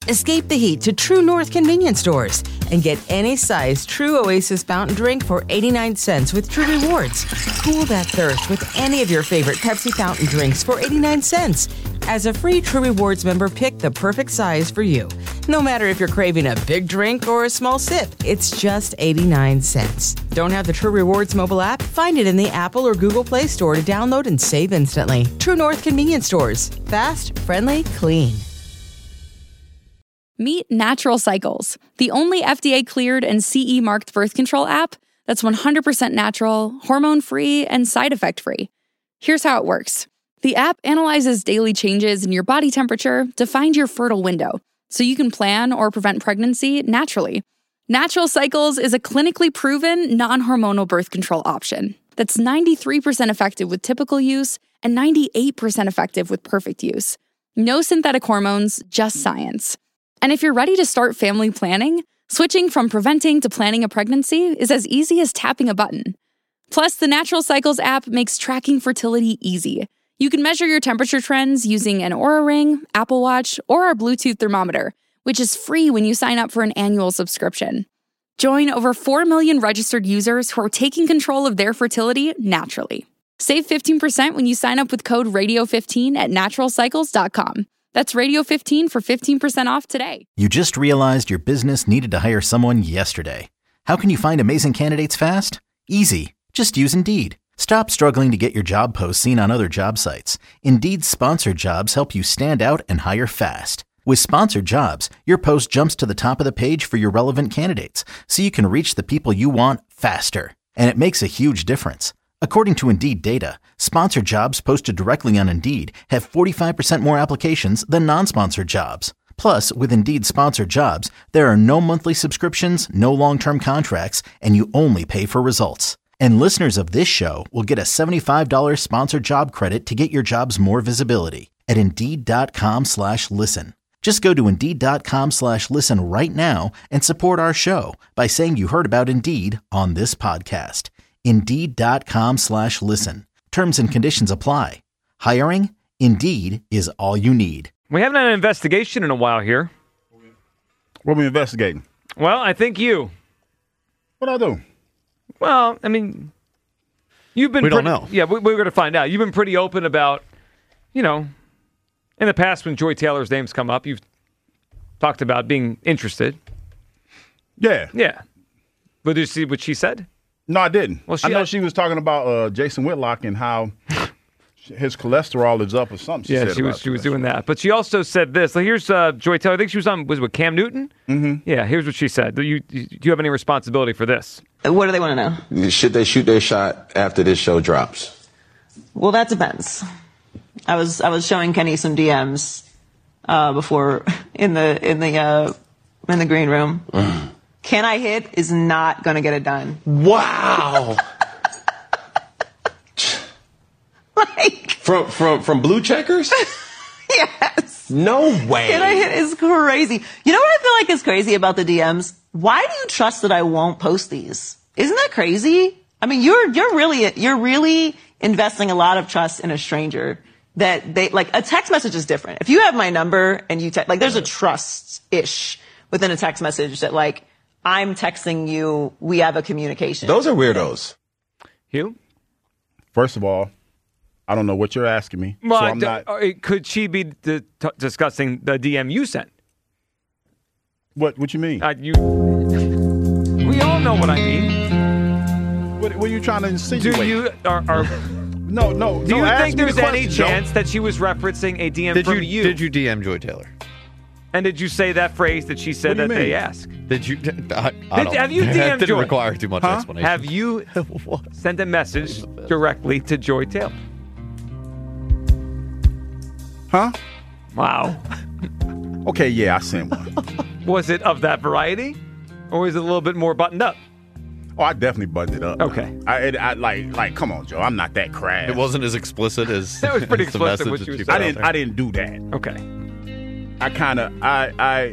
Escape the heat to True North convenience stores and get any size True Oasis fountain drink for 89 cents with True Rewards. Cool that thirst with any of your favorite Pepsi fountain drinks for 89 cents. As a free True Rewards member, pick the perfect size for you. No matter if you're craving a big drink or a small sip, it's just 89 cents. Don't have the True Rewards mobile app? Find it in the Apple or Google Play Store to download and save instantly. True North convenience stores. Fast, friendly, clean. Meet Natural Cycles, the only FDA-cleared and CE-marked birth control app that's 100% natural, hormone-free, and side effect-free. Here's how it works. The app analyzes daily changes in your body temperature to find your fertile window, so you can plan or prevent pregnancy naturally. Natural Cycles is a clinically proven, non-hormonal birth control option that's 93% effective with typical use and 98% effective with perfect use. No synthetic hormones, just science. And if you're ready to start family planning, switching from preventing to planning a pregnancy is as easy as tapping a button. Plus, the Natural Cycles app makes tracking fertility easy. You can measure your temperature trends using an Oura Ring, Apple Watch, or our Bluetooth thermometer, which is free when you sign up for an annual subscription. Join over 4 million registered users who are taking control of their fertility naturally. Save 15% when you sign up with code RADIO15 at naturalcycles.com. That's Radio15 for 15% off today. You just realized your business needed to hire someone yesterday. How can you find amazing candidates fast? Easy. Just use Indeed. Stop struggling to get your job posts seen on other job sites. Indeed's sponsored jobs help you stand out and hire fast. With sponsored jobs, your post jumps to the top of the page for your relevant candidates, so you can reach the people you want faster. And it makes a huge difference. According to Indeed data, sponsored jobs posted directly on Indeed have 45% more applications than non-sponsored jobs. Plus, with Indeed sponsored jobs, there are no monthly subscriptions, no long-term contracts, and you only pay for results. And listeners of this show will get a $75 sponsored job credit to get your jobs more visibility at Indeed.com/listen. Just go to Indeed.com/listen right now and support our show by saying you heard about Indeed on this podcast. Indeed.com/listen. Terms and conditions apply. Hiring? Indeed is all you need. We haven't had an investigation in a while here. What are we investigating? Well, I think you. What'd I do? Well, I mean, you've been... We don't know. Yeah, we're going to find out. You've been pretty open about, in the past when Joy Taylor's name's come up, you've talked about being interested. Yeah. Yeah. But did you see what she said? No, I didn't. Well, I know she was talking about Jason Whitlock and how his cholesterol is up or something. She was doing that. But she also said this. Like, here's Joy Taylor. I think she was with Cam Newton? Mm-hmm. Yeah, here's what she said. Do you have any responsibility for this? What do they want to know? Should they shoot their shot after this show drops? Well, that depends. I was showing Kenny some DMs before in the green room. Can I hit is not going to get it done. Wow. Like from Blue Checkers? Yes. No way. Can I hit is crazy. You know what I feel like is crazy about the DMs? Why do you trust that I won't post these? Isn't that crazy? I mean, you're really investing a lot of trust in a stranger that they like. A text message is different. If you have my number and you there's a trust-ish within a text message that like, I'm texting you, we have a communication. Those are weirdos. Hugh? First of all, I don't know what you're asking me. Well, so I'm not... Could she be discussing the DM you sent? What you mean? We all know what I mean. What are you trying to insinuate? Do you... No. Do you think there's any chance that she was referencing a DM from you? Did you DM Joy Taylor? And did you say that phrase that she said that they asked? Did you? Have you DM'd That didn't Joy? require too much explanation. Have you sent a message directly to Joy Taylor? Huh? Wow. Okay, yeah, I sent one. Was it of that variety? Or is it a little bit more buttoned up? Oh, I definitely buttoned it up. Okay. I like, come on, Joe. I'm not that crass. It wasn't as explicit as that was pretty the explicit message what you that said. put out I didn't do that. Okay. I kind of, I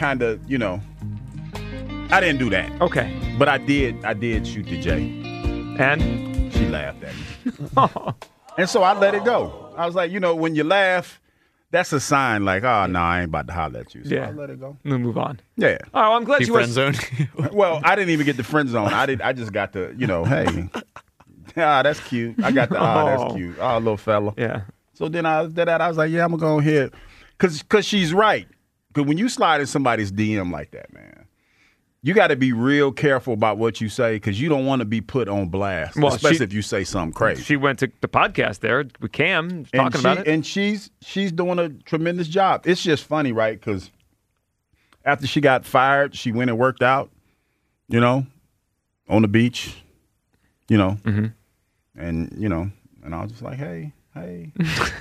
didn't do that. Okay. But I did shoot the J. And? She laughed at me. And so I let it go. I was like, when you laugh, that's a sign like, oh, no, I ain't about to holler at you. So Yeah. I'll let it go. We'll move on. Yeah. Oh, well, I'm glad She you friend went. zone. Well, I didn't even get the friend zone. I just got the, hey, that's cute. I got the, that's cute. Oh, little fella. Yeah. So then after that, I was like, yeah, I'm going to go ahead. Because she's right. Because when you slide in somebody's DM like that, man, you got to be real careful about what you say because you don't want to be put on blast, Well, especially if you say something crazy. She went to the podcast there with Cam talking about it. And she's doing a tremendous job. It's just funny, right? Because after she got fired, she went and worked out, on the beach, Mm-hmm. and, and I was just like, hey. And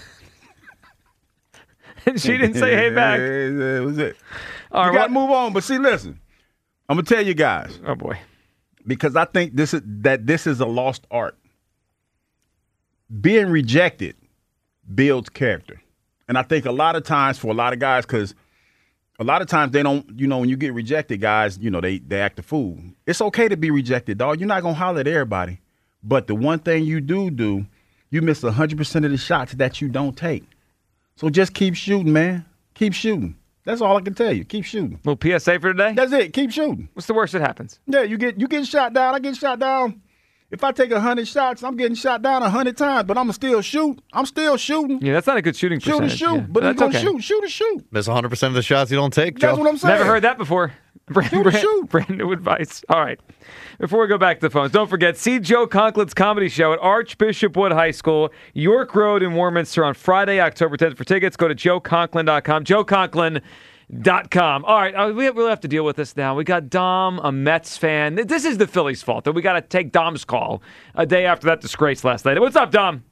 she didn't say hey back. That was it. All You right, got to move on. But see, listen, I'm going to tell you guys. Oh, boy. Because I think this is a lost art. Being rejected builds character. And I think a lot of times for a lot of guys, because a lot of times they don't, when you get rejected, guys, they act a fool. It's okay to be rejected, dog. You're not going to holler at everybody. But the one thing you do, you miss 100% of the shots that you don't take. So just keep shooting, man. Keep shooting. That's all I can tell you. Keep shooting. Little PSA for today? That's it. Keep shooting. What's the worst that happens? Yeah, you get shot down. I get shot down. If I take 100 shots, I'm getting shot down 100 times, but I'm still shoot. I'm still shooting. Yeah, that's not a good shooting percentage. Shoot. Yeah. But you're That's going to okay. shoot. Miss 100% of the shots you don't take, Joe. That's what I'm saying. Never heard that before. Brand new advice. All right. Before we go back to the phones, don't forget, see Joe Conklin's comedy show at Archbishop Wood High School, York Road in Warminster on Friday, October 10th. For tickets, go to joeconklin.com. joeconklin.com. All right, we really have to deal with this now. We got Dom, a Mets fan. This is the Phillies' fault, that we got to take Dom's call a day after that disgrace last night. What's up, Dom?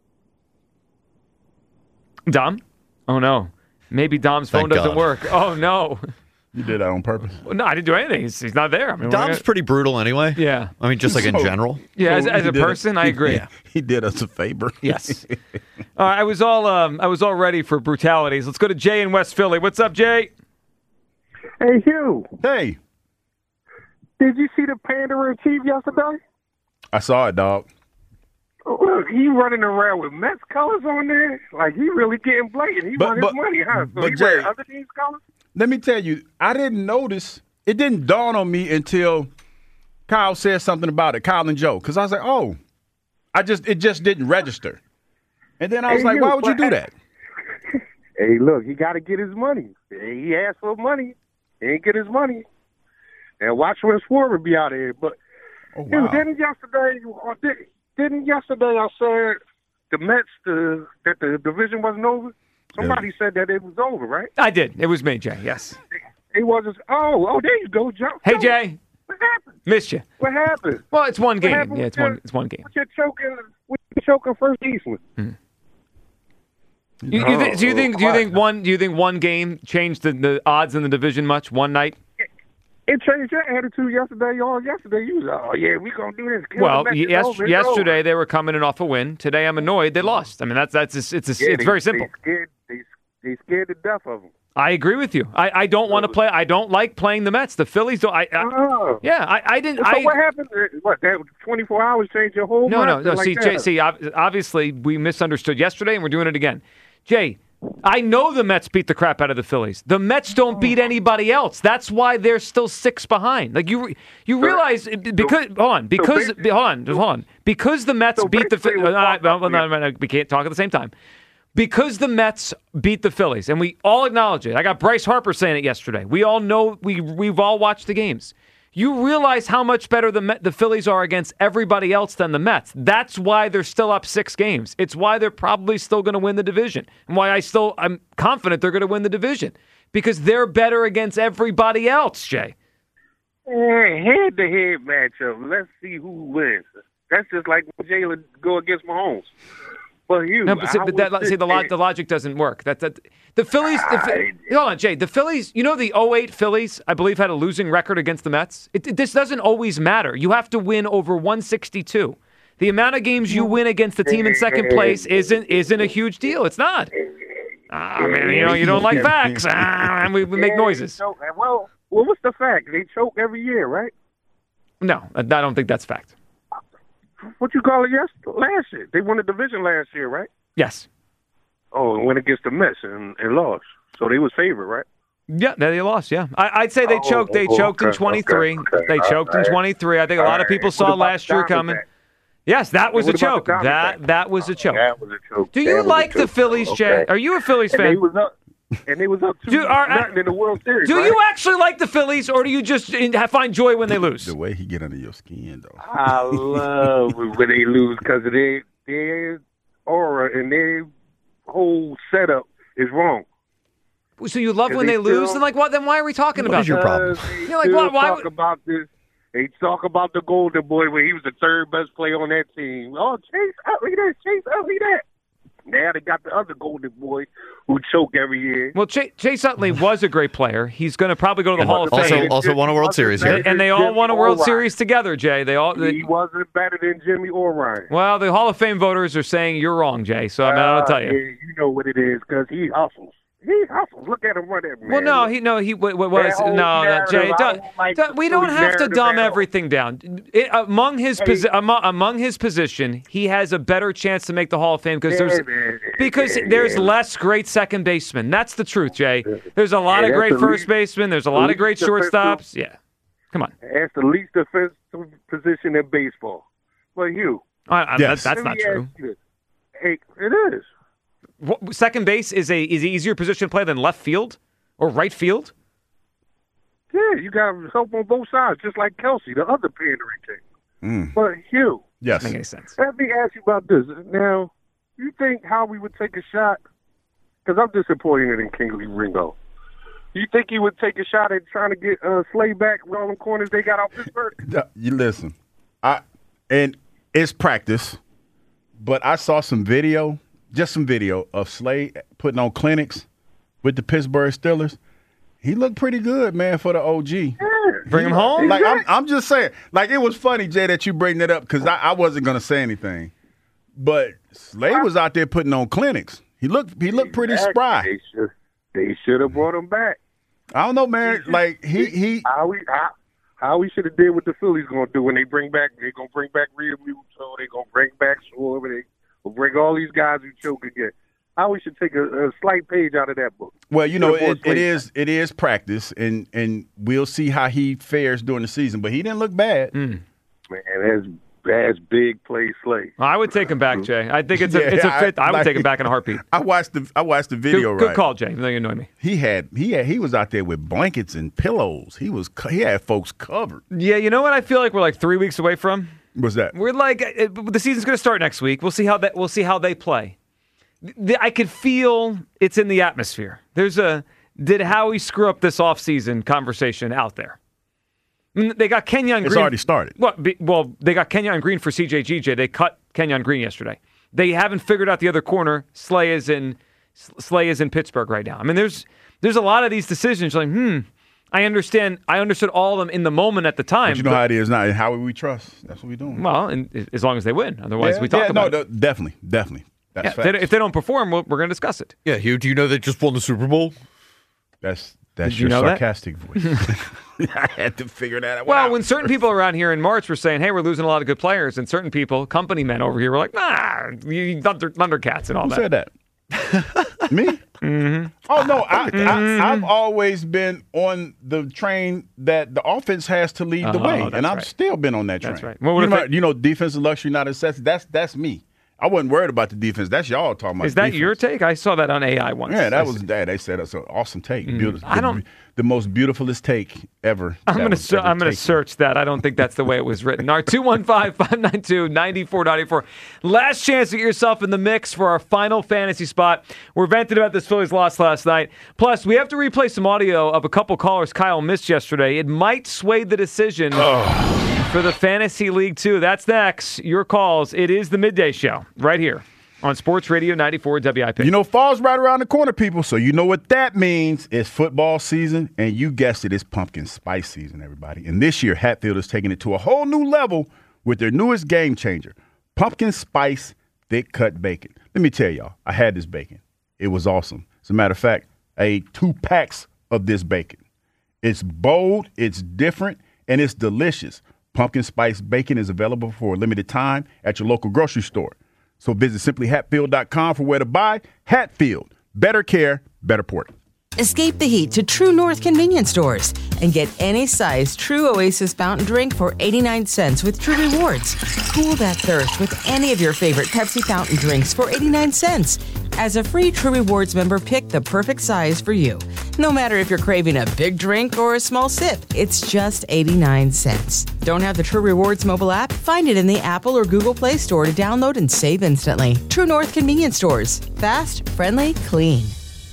Dom? Oh, no. Maybe Dom's phone Thank doesn't God. work. Oh, no. You did that on purpose. No, I didn't do anything. He's not there. I mean, Dom's pretty brutal anyway. Yeah. I mean, just like in So- general. Yeah, as So a he did person, I agree. Yeah. He did us a favor. Yes. I was all ready for brutalities. Let's go to Jay in West Philly. What's up, Jay? Hey, Hugh, Hey, did you see the Pandora Chief yesterday? I saw it, dog. Look, he running around with Mets colors on there. Like, he really getting blatant. He But- want but- his money, huh? So but he Jay- wearing other teams' colors? Let me tell you, I didn't notice. It didn't dawn on me until Kyle said something about it, Kyle and Joe, because I was like, oh, it just didn't register. And then I was Hey, like, you, why would you do but- that? Hey, look, he got to get his money. He asked for money. He ain't get his money. And watch when Schwarber be out here. But, Oh, Hugh, wow. didn't yesterday I said the Mets, that the division wasn't over? Somebody said that it was over, right? I did. It was me, Jay. Yes. It wasn't. Oh, there you go, Joe. Hey, Joe, Jay. What happened? Missed you. What happened? Well, it's one game. happened Yeah, with it's one game. What you choking first baseman? Do you think one game changed the odds in the division much? One night? It changed your attitude yesterday. Yesterday you was, oh yeah, we gonna do this. Kill Well, the Mets. It's over. It's yesterday over. they were coming in off a win. Today I'm annoyed they lost. I mean it's Yeah, very simple. They scared to death of them. I agree with you. I don't want to play. I don't like playing the Mets. The Phillies don't. I didn't. So what happened? What, that 24 hours changed your whole No. mindset like See, that? Jay, obviously we misunderstood yesterday, and we're doing it again. Jay, I know the Mets beat the crap out of the Phillies. The Mets don't beat anybody else. That's why they're still 6 behind. Like you realize because because the Mets So beat the basically Phillies. We can't talk at the same time. Because the Mets beat the Phillies, and we all acknowledge it. I got Bryce Harper saying it yesterday. We all know we've all watched the games. You realize how much better the Phillies are against everybody else than the Mets. That's why they're still up 6 games. It's why they're probably still going to win the division, and why I'm confident they're going to win the division because they're better against everybody else. Jay. Head-to-head matchup. Let's see who wins. That's just like when Jalen go against Mahomes. Well, No, the logic doesn't work. The Phillies. Hold on, Jay. The Phillies. You know the 2008 Phillies, I believe, had a losing record against the Mets. This doesn't always matter. You have to win over 162. The amount of games you win against the team in second place isn't a huge deal. It's not. Man, you don't like facts. And we make noises. Well, what's the fact? They choke every year, right? No, I don't think that's fact. What you call it last year? They won the division last year, right? Yes. and went against the Mets and lost. So they was favored, right? Yeah, they lost. Yeah, I'd say they choked. They choked in 23. They choked in 23. I think a lot of people saw last year coming. Yes, that was a choke. That was a choke. That was a choke. Do you like the Phillies, Jay? Are you a Phillies fan? And they was up 2-0 in the World Series. Do you actually like the Phillies, or do you just find joy when they lose? The way he get under your skin, though. I love when they lose because their aura and their whole setup is wrong. So you love when they lose? Then what? Then why are we talking about What is your problem? You're like, why talk about this? They talk about the Golden Boy when he was the third best player on that team. Oh, Chase Utley this, Chase Utley that. Now they got the other Golden Boy who choke every year. Well, Chase Utley was a great player. He's going to probably go to the Hall of Fame. Also won a World Series here. And they all won a World Series together, Jay. He wasn't better than Jimmy or Ryan. Well, the Hall of Fame voters are saying you're wrong, Jay. So I mean, I'll tell you. You know what it is because he hustles. He hustles. Look at him run that man. Well, Jay. We don't have to dumb everything down. Among his position, he has a better chance to make the Hall of Fame because there's less great second basemen. That's the truth, Jay. There's a lot of great first basemen. There's a lot of great shortstops. Yeah, come on. That's the least offensive position in baseball. Well, Hugh. That's not true. Hey, it is. Second base is an easier position to play than left field or right field? Yeah, you got help on both sides, just like Kelsey, the other pandering team. But Hugh, yes, doesn't make any sense. Let me ask you about this. Now, you think Howie would take a shot? Because I'm disappointed in Kingley Ringo. You think he would take a shot at trying to get Slay back with all the corners they got out Pittsburgh? You listen, and it's practice, but I saw some video. Just some video of Slay putting on clinics with the Pittsburgh Steelers. He looked pretty good, man, for the OG. Yeah. Bring him home? Like I'm just saying. Like, it was funny, Jay, that you bring that up because I wasn't going to say anything. But Slay was out there putting on clinics. He looked pretty spry. They should have brought him back. I don't know, man. Like, How we should have did what the Phillies going to do when they're going to bring back Real Muto. They're going to bring back Schwarber. We'll bring all these guys who choke again. How we should take a slight page out of that book. Well, it is practice, and we'll see how he fares during the season. But he didn't look bad. Man, that's big play Slay. Well, I would take him back, Jay. I think it's a fit. I would take him back in a heartbeat. I watched the video. Good call, Jay. Even though you annoy me. He was out there with blankets and pillows. He had folks covered. Yeah, you know what? I feel like we're like 3 weeks away from. What's that? We're like the season's going to start next week. We'll see how they play. I could feel it's in the atmosphere. There's did Howie screw up this offseason conversation out there? I mean, they got Kenyon Green. It's already started. Well, they got Kenyon Green for CJ. They cut Kenyon Green yesterday. They haven't figured out the other corner. Slay is in Pittsburgh right now. I mean, there's a lot of these decisions. Like, I understood all of them in the moment at the time. But you know how it is now. How we trust? That's what we're doing. Well, and as long as they win. Otherwise, we talk about it. Definitely. That's if they don't perform, we're going to discuss it. Yeah, Hugh, do you know they just won the Super Bowl? That's your sarcastic voice. I had to figure that out. Well, when certain people around here in March were saying, hey, we're losing a lot of good players, and certain people, company men over here, were like, you Thundercats and all Who that. said that? Me? Mm-hmm. Oh, no. I've always been on the train that the offense has to lead the way, and I've still been on that train. That's right. Well, defensive luxury, not necessity. That's me. I wasn't worried about the defense. That's y'all talking about. Is that defense. your take? I saw that on AI once. Yeah, they said that's an awesome take. The most beautifulest take ever. I'm going to search that. I don't think that's the way it was written. Our 215-592-9494. Last chance to get yourself in the mix for our final fantasy spot. We're venting about this Phillies loss last night. Plus, we have to replay some audio of a couple callers Kyle missed yesterday. It might sway the decision. For the Fantasy League 2. That's next. Your calls. It is the Midday Show right here on Sports Radio 94 WIP. Fall's right around the corner, people, so you know what that means. It's football season, and you guessed it, it's pumpkin spice season, everybody. And this year, Hatfield is taking it to a whole new level with their newest game changer, pumpkin spice thick cut bacon. Let me tell y'all, I had this bacon. It was awesome. As a matter of fact, I ate 2 packs of this bacon. It's bold, it's different, and it's delicious. Pumpkin spice bacon is available for a limited time at your local grocery store. So visit simplyhatfield.com for where to buy. Hatfield, better care, better port. Escape the heat to True North convenience stores and get any size True Oasis fountain drink for 89 cents with True Rewards. Cool that thirst with any of your favorite Pepsi fountain drinks for 89 cents. As a free True Rewards member, pick the perfect size for you. No matter if you're craving a big drink or a small sip, it's just 89 cents. Don't have the True Rewards mobile app? Find it in the Apple or Google Play Store to download and save instantly. True North convenience stores. Fast, friendly, clean.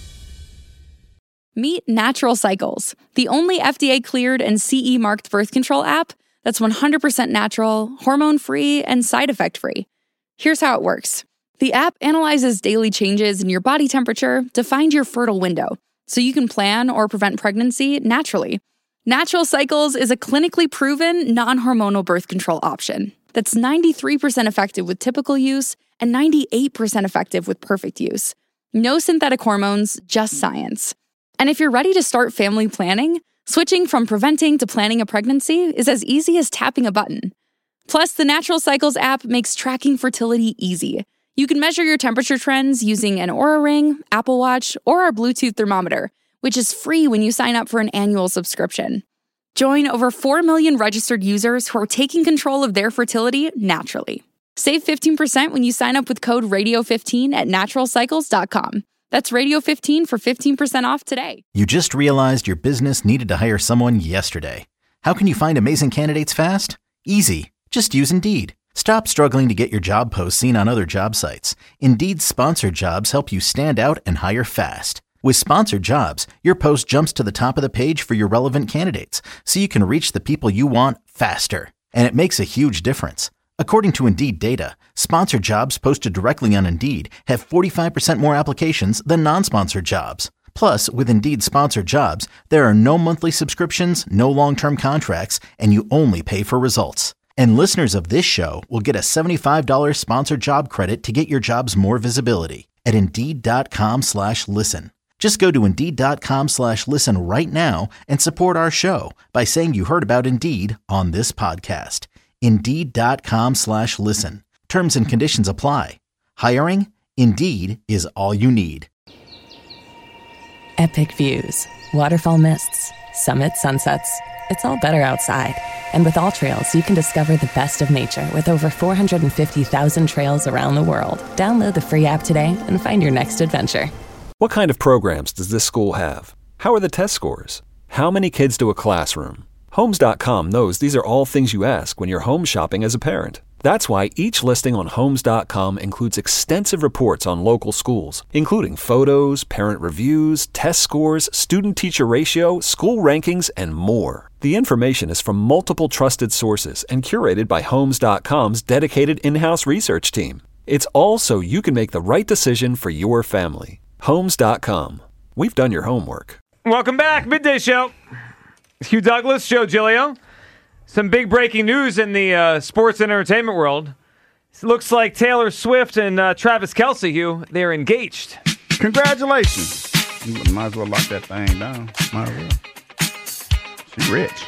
Meet Natural Cycles, the only FDA-cleared and CE-marked birth control app that's 100% natural, hormone-free, and side effect-free. Here's how it works. The app analyzes daily changes in your body temperature to find your fertile window, so you can plan or prevent pregnancy naturally. Natural Cycles is a clinically proven, non-hormonal birth control option that's 93% effective with typical use and 98% effective with perfect use. No synthetic hormones, just science. And if you're ready to start family planning, switching from preventing to planning a pregnancy is as easy as tapping a button. Plus, the Natural Cycles app makes tracking fertility easy. You can measure your temperature trends using an Oura Ring, Apple Watch, or our Bluetooth thermometer, which is free when you sign up for an annual subscription. Join over 4 million registered users who are taking control of their fertility naturally. Save 15% when you sign up with code RADIO15 at naturalcycles.com. That's Radio15 for 15% off today. You just realized your business needed to hire someone yesterday. How can you find amazing candidates fast? Easy. Just use Indeed. Stop struggling to get your job posts seen on other job sites. Indeed's sponsored jobs help you stand out and hire fast. With sponsored jobs, your post jumps to the top of the page for your relevant candidates, so you can reach the people you want faster. And it makes a huge difference. According to Indeed data, sponsored jobs posted directly on Indeed have 45% more applications than non-sponsored jobs. Plus, with Indeed sponsored jobs, there are no monthly subscriptions, no long-term contracts, and you only pay for results. And listeners of this show will get a $75 sponsored job credit to get your jobs more visibility at Indeed.com/listen. Just go to Indeed.com/listen right now and support our show by saying you heard about Indeed on this podcast. Indeed.com/listen. Terms and conditions apply. Hiring? Indeed is all you need. Epic views, waterfall mists, summit sunsets. It's all better outside. And with All Trails, you can discover the best of nature with over 450,000 trails around the world. Download the free app today and find your next adventure. What kind of programs does this school have? How are the test scores? How many kids do a classroom? Homes.com knows these are all things you ask when you're home shopping as a parent. That's why each listing on Homes.com includes extensive reports on local schools, including photos, parent reviews, test scores, student-teacher ratio, school rankings, and more. The information is from multiple trusted sources and curated by Homes.com's dedicated in-house research team. It's all so you can make the right decision for your family. Homes.com. We've done your homework. Welcome back. Midday Show. Hugh Douglas, Joe Giglio. Some big breaking news in the sports and entertainment world. It looks like Taylor Swift and Travis Kelce, Hugh, they're engaged. Congratulations. You might as well lock that thing down. Might as well. She's rich.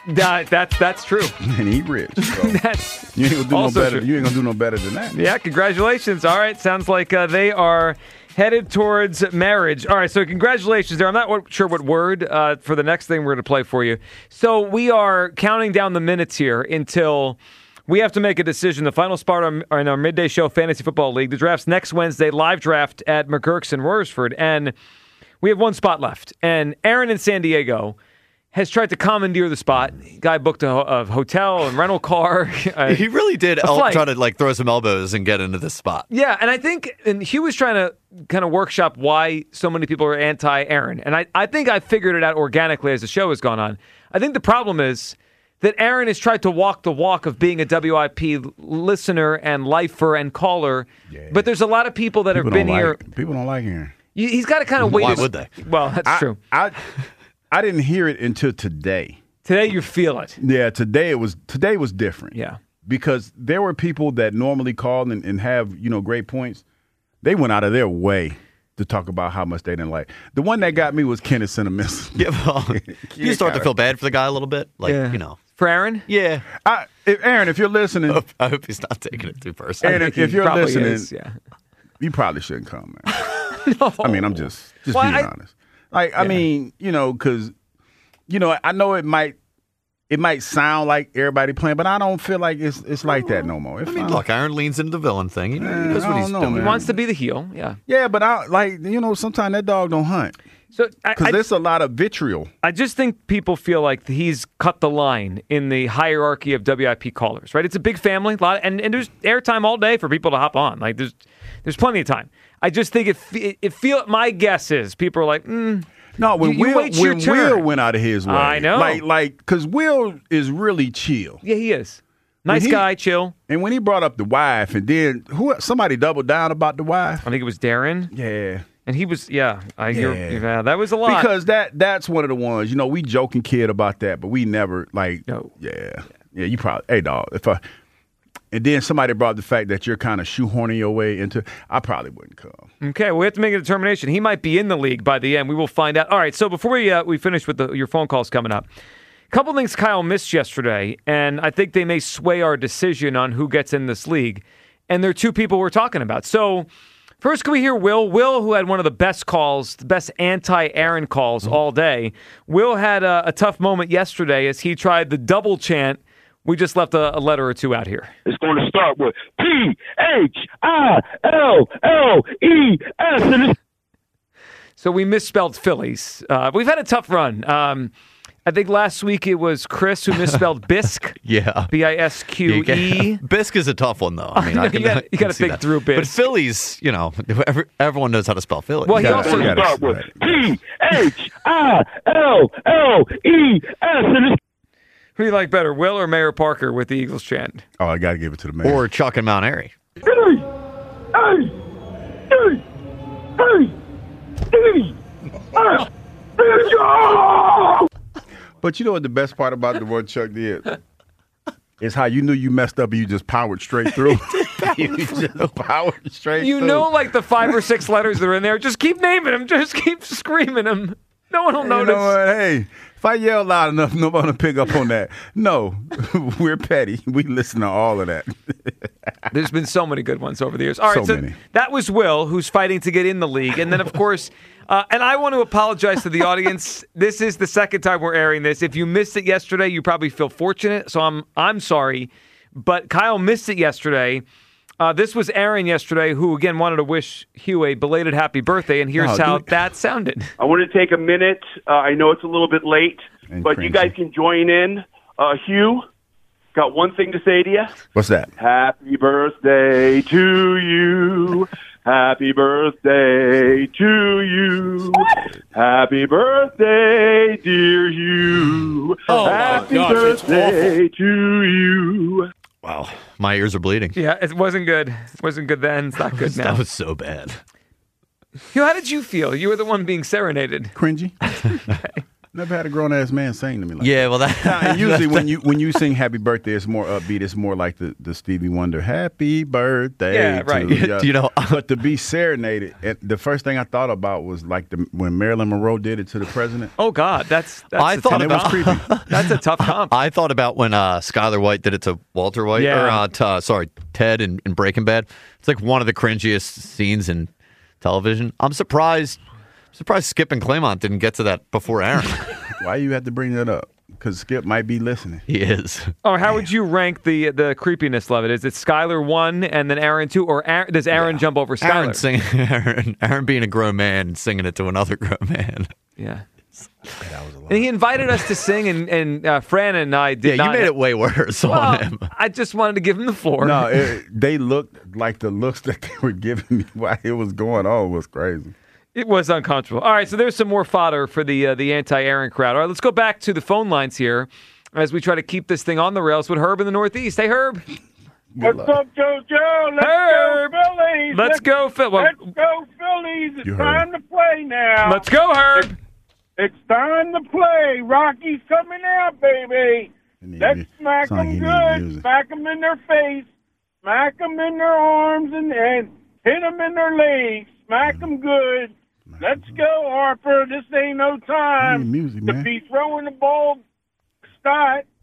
That's true. And he rich. So That's you ain't gonna do also no better. true. You ain't gonna do no better than that. Yeah, congratulations. All right, sounds like they are headed towards marriage. All right, so congratulations there. I'm not sure what word for the next thing we're going to play for you. So we are counting down the minutes here until we have to make a decision. The final spot in our Midday Show Fantasy Football League. The draft's next Wednesday, live draft at McGurk's in Royersford. And we have one spot left. And Aaron in San Diego has tried to commandeer the spot. Guy booked a hotel and rental car. He really did try to throw some elbows and get into this spot. Yeah, and I think Hugh was trying to kind of workship why so many people are anti-Aaron. And I think I figured it out organically as the show has gone on. I think the problem is that Aaron has tried to walk the walk of being a WIP listener and lifer and caller. Yeah. But there's a lot of people that have been here. People don't like Aaron. He's got to kind of wait. Why would they? Well, that's true. I didn't hear it until today. Today you feel it. Yeah, today was different. Yeah. Because there were people that normally call and have, great points. They went out of their way to talk about how much they didn't like. The one that got me was Kenneth Sentimental. Yeah, well, you start to feel bad for the guy a little bit. For Aaron? Yeah. Aaron, if you're listening. I hope he's not taking it too personally. Aaron, if you're listening, yeah. you probably shouldn't come, man. No. I mean, I'm just being honest. I mean, because, I know it might sound like everybody playing, but I don't feel like it's like that no more. Look, Aaron leans into the villain thing. He knows what he's doing. Man. He wants to be the heel, yeah. Yeah, but sometimes that dog don't hunt. So because there's a lot of vitriol. I just think people feel like he's cut the line in the hierarchy of WIP callers, right? It's a big family, and there's airtime all day for people to hop on. Like there's plenty of time. I just think my guess is people are like, No, when Will went out of his way, I know, like because Will is really chill. Yeah, he is. Nice guy, chill. And when he brought up the wife, and then somebody doubled down about the wife. I think it was Darren. Yeah. And he was, that was a lot. Because that's one of the ones, we joking kid about that, but we never, you probably, hey, dog, and then somebody brought up the fact that you're kind of shoehorning your way into, I probably wouldn't come. Okay, we have to make a determination. He might be in the league by the end. We will find out. All right, so before we finish with your phone calls coming up, a couple things Kyle missed yesterday, and I think they may sway our decision on who gets in this league. And there are two people we're talking about. So, first, can we hear Will? Will, who had one of the best calls, the best anti-Aaron calls all day. Will had a tough moment yesterday as he tried the double chant. We just left a letter or two out here. It's going to start with Phillies. So we misspelled Phillies. We've had a tough run. I think last week it was Chris who misspelled Bisque. Yeah. Bisque. Bisque is a tough one, though. I mean, you got to think through Bisque. But Phillies, everyone knows how to spell Phillies. Well, he also start with Philles. Who do you like better, Will or Mayor Parker with the Eagles chant? Oh, I got to give it to the mayor. Or Chuck and Mount Airy. But you know what the best part about the one Chuck did? Is how you knew you messed up and you just powered straight through. You just powered straight through. You know, like the 5 or 6 letters that are in there. Just keep naming them. Just keep screaming them. No one will notice. You know what? Hey, if I yell loud enough, nobody will pick up on that. No, we're petty. We listen to all of that. There's been so many good ones over the years. All right, so that was Will, who's fighting to get in the league. And then, of course, and I want to apologize to the audience. This is the second time we're airing this. If you missed it yesterday, you probably feel fortunate. So I'm sorry. But Kyle missed it yesterday. This was Aaron yesterday, who, again, wanted to wish Hugh a belated happy birthday, and here's how that sounded. I want to take a minute. I know it's a little bit late, but you guys can join in. Hugh, got one thing to say to you. What's that? Happy birthday to you. Happy birthday to you. Happy birthday, dear Hugh. Happy birthday to you. Wow, my ears are bleeding. Yeah, it wasn't good. It wasn't good then. It's not good now. That was so bad. How did you feel? You were the one being serenaded. Cringy. Okay. Never had a grown-ass man sing to me like that. Yeah, well, that... usually when you sing Happy Birthday, it's more upbeat. It's more like the Stevie Wonder, Happy Birthday. Yeah, right. But to be serenaded, the first thing I thought about was like when Marilyn Monroe did it to the president. Oh, God. That's I thought it was creepy. That's a tough comp. I thought about when Skylar White did it to Walter White. Yeah. Or, Ted in Breaking Bad. It's like one of the cringiest scenes in television. I'm surprised Skip and Claymont didn't get to that before Aaron. Why you have to bring that up? Because Skip might be listening. He is. Oh, how would you rank the creepiness of it? Is it Skylar 1 and then Aaron 2, or does Aaron jump over Skylar? Aaron being a grown man and singing it to another grown man. Yeah. And he invited us to sing, and Fran and I did not. Yeah, you made it way worse on him. I just wanted to give him the floor. No, they looked like the looks that they were giving me while it was going on was crazy. It was uncomfortable. All right, so there's some more fodder for the anti-Aaron crowd. All right, let's go back to the phone lines here as we try to keep this thing on the rails with Herb in the Northeast. Hey, Herb. What's up, JoJo? Herb. Go, Phillies. Let's go, Phillies. Let's go, Phillies. It's time to play now. Let's go, Herb. It's time to play. Rocky's coming out, baby. Let's smack them good. Smack them in their face. Smack them in their arms and hit them in their legs. Smack them good. Let's go, Harper. This ain't no time music, to be throwing the ball. Stott.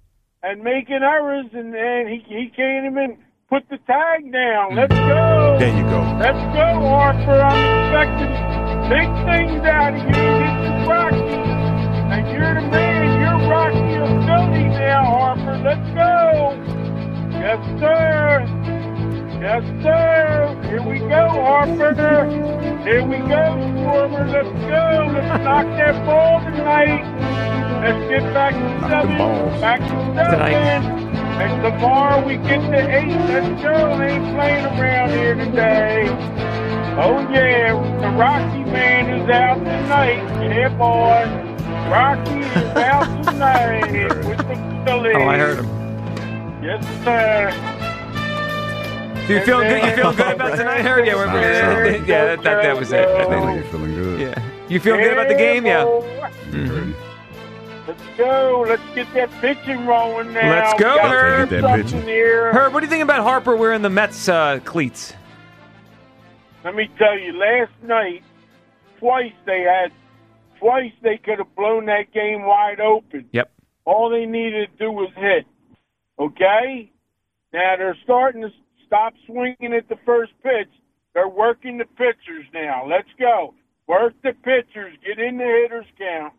and making errors, and he can't even put the tag down. Let's go. There you go. Let's go, Harper. I'm expecting big things out of you. This is Rocky. And you're the man. You're Rocky of Philly now, Harper. Let's go. Yes, sir. Yes, sir. Here we go, Harper. Here we go, Stormer. Let's go. Let's knock that ball tonight. Let's get back to 7. Back to 7. And tomorrow we get to 8. Let's go. They ain't playing around here today. Oh, yeah. The Rocky man is out tonight. Yeah, boy. Rocky is out tonight with the Phillies. Oh, I heard him. Yes, sir. Do you feel good? You feel good about tonight, Herb? Yeah, that was it. I think You're feeling good. Yeah. You feel good about the game? Yeah. Let's go. Let's get that pitching rolling now. Let's go, Herb. Get that pitching. Herb, what do you think about Harper wearing the Mets cleats? Let me tell you, last night, twice they could have blown that game wide open. Yep. All they needed to do was hit. Okay? Now they're starting to stop swinging at the first pitch. They're working the pitchers now. Let's go. Work the pitchers. Get in the hitter's count.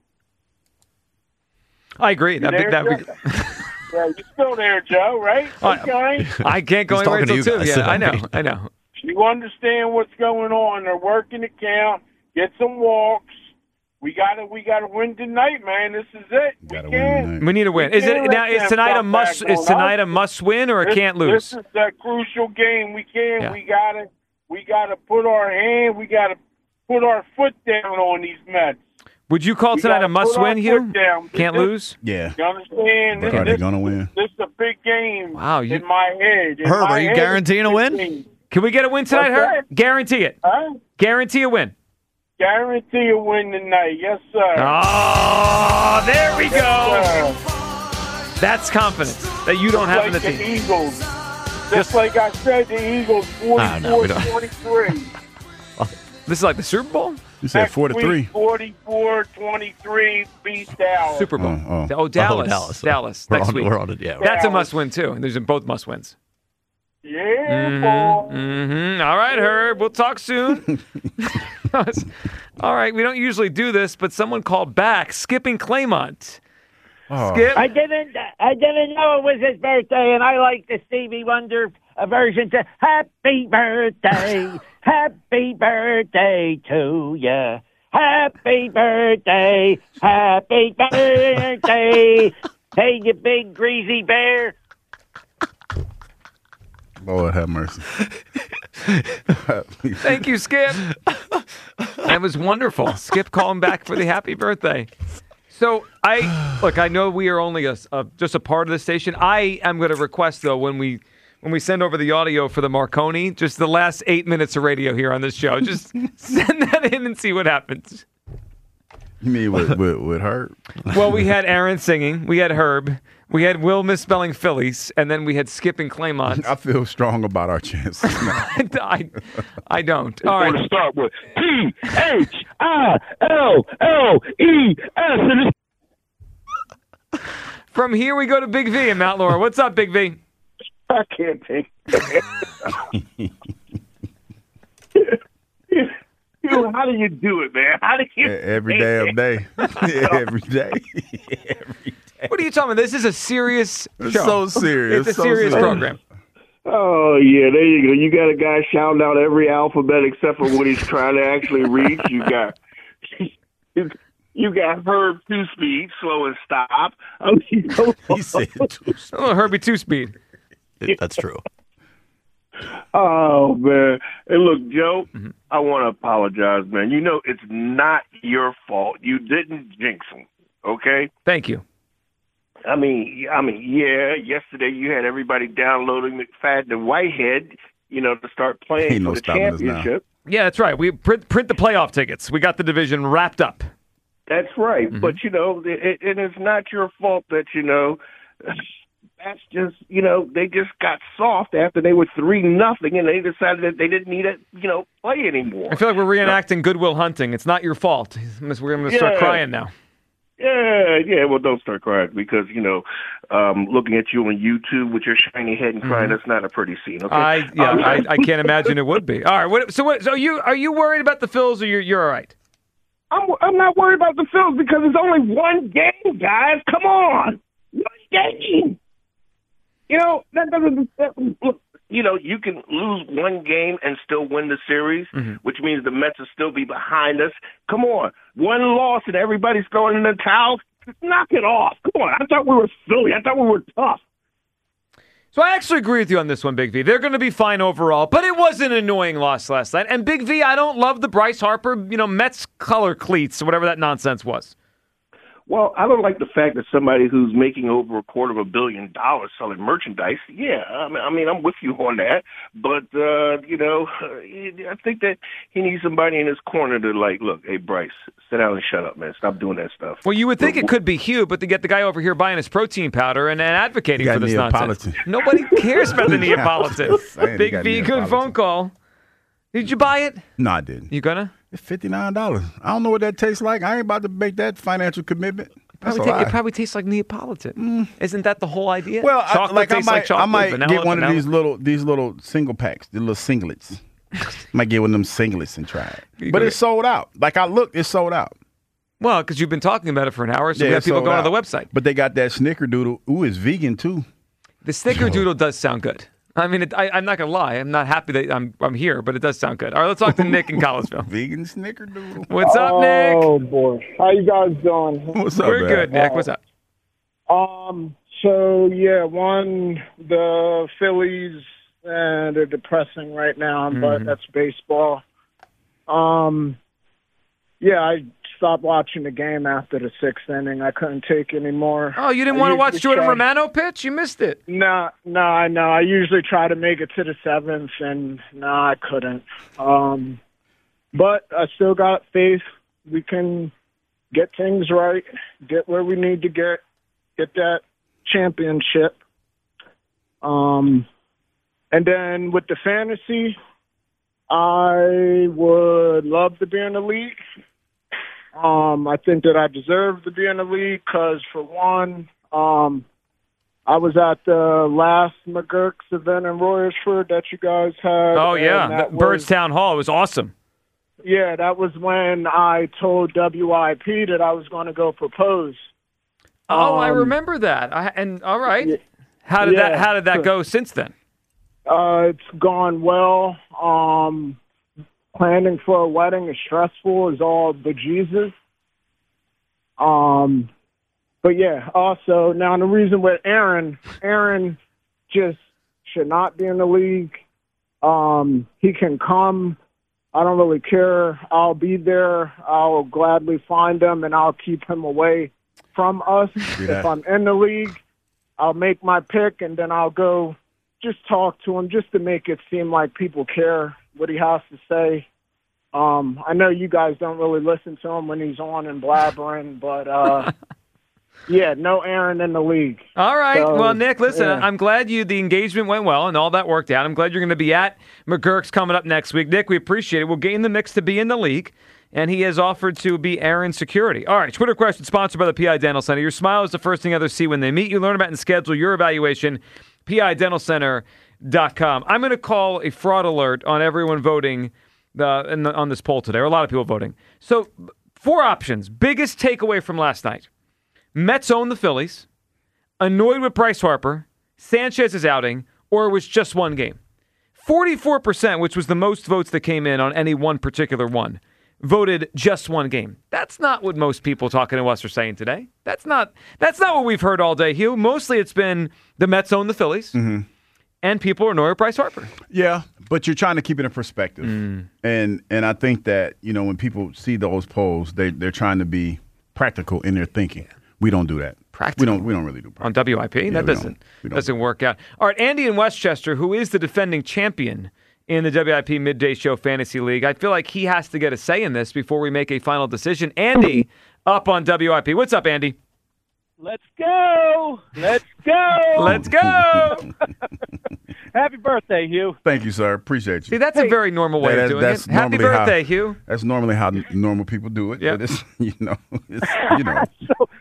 I agree. Yeah, you're still there, Joe, right? Okay. I can't go anywhere until 2. Yeah, I know. You understand what's going on. They're working the count. Get some walks. We gotta win tonight, man. This is it. We need a win. Is tonight a must? Is tonight a must win or a can't lose? This is that crucial game. We gotta put our foot down on these Mets. Would you call tonight a must win, Hugh? Can't lose? Yeah. You understand? But are they going to win? This is a big game Wow, in my head. Herb, are you guaranteeing a win? Can we get a win tonight, Herb? Guarantee it. Huh? Guarantee a win. Guarantee a win tonight. Yes, sir. Oh, there we go. Yes, that's confidence that you don't have in the team. The Eagles. Just like I said, the Eagles 44-23. This is like the Super Bowl? You said 4-3. 44-23 beat Dallas. Super Bowl. Dallas. Dallas. Next week. We're on it, yeah. That's a must-win, too. And there's both must-wins. Yeah, boy. All right, Herb. We'll talk soon. All right. We don't usually do this, but someone called back. Skipping Claymont. Oh. Skip. I didn't know it was his birthday, and I like the Stevie Wonder version to Happy Birthday. Happy birthday to ya. Happy birthday. Happy birthday. Hey, you big greasy bear. Lord have mercy. Thank you, Skip. That was wonderful. Skip calling back for the happy birthday. So I know we are only just a part of the station. I am going to request, though, when we send over the audio for the Marconi, just the last 8 minutes of radio here on this show, just send that in and see what happens. You mean with Herb? Well, we had Aaron singing, we had Herb, we had Will misspelling Phillies, and then we had Skip and Claymont. I feel strong about our chances. I don't. All right. Going to start with P-H-I-L-L-E-S. From here we go to Big V in Mount Laurel. What's up, Big V? I can't think. How do you do it, man? How do you? Every damn day. Every day. What are you talking about? This is a serious show. It's so serious. It's a serious program. Oh, yeah, there you go. You got a guy shouting out every alphabet except for what he's trying to actually reach. You got Herb Two-Speed, slow and stop. He said two-speed. Oh, Herbie Two-Speed. That's true. Oh, man. Hey, look, Joe, I want to apologize, man. You know, it's not your fault. You didn't jinx them, okay? Thank you. I mean, yeah, yesterday you had everybody downloading McFadden and Whitehead, to start playing for the championship. Yeah, that's right. We print the playoff tickets. We got the division wrapped up. That's right. But, it is not your fault that, that's just, they just got soft after they were 3-0, and they decided that they didn't need to, play anymore. I feel like we're reenacting Goodwill Hunting. It's not your fault. We're going to start crying now. Yeah. Well, don't start crying because, looking at you on YouTube with your shiny head and crying, that's not a pretty scene, okay? I can't imagine it would be. All right. So are you worried about the Phils or you're all right? I'm not worried about the Phils because it's only one game, guys. Come on. One game. That doesn't look. You can lose one game and still win the series, which means the Mets will still be behind us. Come on. One loss and everybody's throwing in the towel. Knock it off. Come on. I thought we were Philly. I thought we were tough. So I actually agree with you on this one, Big V. They're going to be fine overall, but it was an annoying loss last night. And Big V, I don't love the Bryce Harper, Mets color cleats or whatever that nonsense was. Well, I don't like the fact that somebody who's making over $250 million selling merchandise. Yeah, I mean, I'm with you on that. But, I think that he needs somebody in his corner to, look, hey, Bryce, sit down and shut up, man. Stop doing that stuff. Well, you would think it could be Hugh, but to get the guy over here buying his protein powder and advocating for this nonsense. Nobody cares about the Neapolitan. Big V, good phone call. Did you buy it? No, I didn't. You gonna? It's $59. I don't know what that tastes like. I ain't about to make that financial commitment. It probably tastes like Neapolitan. Isn't that the whole idea? Well, chocolate tastes like chocolate. I might vanilla, get one of these little single packs, the little singlets. Might get one of them singlets and try it. But it's sold out. Like I looked, it's sold out. Well, because you've been talking about it for an hour, so we have people going to the website. But they got that Snickerdoodle. Ooh, it's vegan too. The Snickerdoodle does sound good. I mean, I'm not going to lie. I'm not happy that I'm here, but it does sound good. All right, let's talk to Nick in Collegeville. Vegan Snickerdoodle. What's up, Nick? Oh, boy. How you guys doing? What's up, We're good, Nick. What's up? The Phillies, they're depressing right now, but that's baseball. I stopped watching the game after the sixth inning. I couldn't take anymore. Oh, you didn't want to watch Jordan Romano pitch? You missed it. No, I know. I usually try to make it to the seventh, and no, I couldn't. But I still got faith. We can get things right, get where we need to get that championship. And then with the fantasy, I would love to be in the league. I think that I deserve to be in the league because, for one, I was at the last McGurk's event in Royersford that you guys had. Oh, yeah, Birds Town Hall. It was awesome. Yeah, that was when I told WIP that I was going to go propose. Oh, I remember that. All right. Yeah, how did that go since then? It's gone well. Planning for a wedding is stressful as all bejesus. But yeah, also now the reason with Aaron just should not be in the league. He can come. I don't really care. I'll be there. I'll gladly find him and I'll keep him away from us. If I'm in the league, I'll make my pick and then I'll go just talk to him just to make it seem like people care what he has to say. I know you guys don't really listen to him when he's on and blabbering, but yeah, no Aaron in the league. All right. So, well, Nick, listen, yeah. I'm glad the engagement went well and all that worked out. I'm glad you're going to be at McGurk's coming up next week. Nick, we appreciate it. We'll get in the mix to be in the league, and he has offered to be Aaron's security. All right, Twitter question sponsored by the PI Dental Center. Your smile is the first thing others see when they meet you. Learn about and schedule your evaluation, PIDentalCenter.com. I'm going to call a fraud alert on everyone voting on this poll today, or a lot of people voting. So 4 options. Biggest takeaway from last night. Mets own the Phillies, annoyed with Bryce Harper, Sanchez's outing, or it was just one game. 44%, which was the most votes that came in on any one particular one, voted just one game. That's not what most people talking to us are saying today. That's not what we've heard all day, Hugh. Mostly it's been the Mets own the Phillies, and people are annoyed with Bryce Harper. Yeah, but you're trying to keep it in perspective. And I think that, when people see those polls, they're trying to be practical in their thinking. We don't do that. Practical. We don't really do practical. On WIP? Yeah, that doesn't work out. All right, Andy in Westchester, who is the defending champion in the WIP Midday Show Fantasy League, I feel like he has to get a say in this before we make a final decision. Andy, up on WIP. What's up, Andy? Let's go! Let's go! Let's go! Happy birthday, Hugh. Thand you, sir. Appreciate you. See, that's a very normal way of doing it. Happy birthday, Hugh. That's normally how normal people do it. Yeah. But it's, So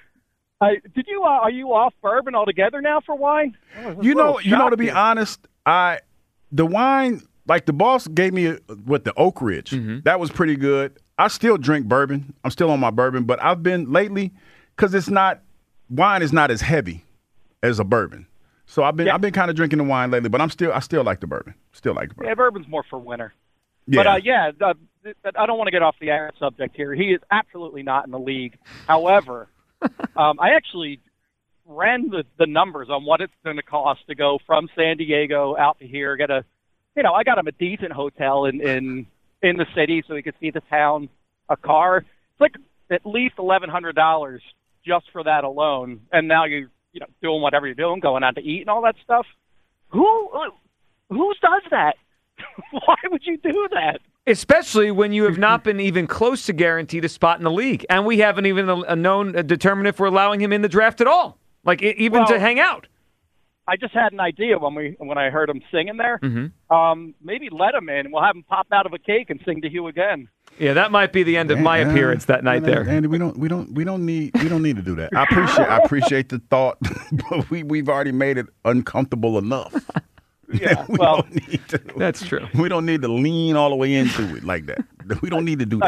Did you? Are you off bourbon altogether now for wine? To be honest, the wine, like the boss gave me the Oak Ridge. Mm-hmm. That was pretty good. I still drink bourbon. I'm still on my bourbon, but I've been lately because wine is not as heavy as a bourbon. So I've been kind of drinking the wine lately, but I still like the bourbon. Yeah, bourbon's more for winter. Yeah. But I don't want to get off the Aaron subject here. He is absolutely not in the league. However, I actually ran the numbers on what it's going to cost to go from San Diego out to here. I got him a decent hotel in the city so he could see the town, a car. It's like at least $1,100 just for that alone. And now you're doing whatever you're doing, going out to eat and all that stuff. Who does that? Why would you do that? Especially when you have not been even close to guaranteed a spot in the league, and we haven't even determined if we're allowing him in the draft at all, to hang out. I just had an idea when I heard him singing there. Mm-hmm. Maybe let him in. We'll have him pop out of a cake and sing to Hugh again. Yeah, that might be the end of my appearance that night there. Andy, we don't need to do that. I appreciate the thought, but we've already made it uncomfortable enough. Yeah, that's true. We don't need to lean all the way into it like that. We don't need to do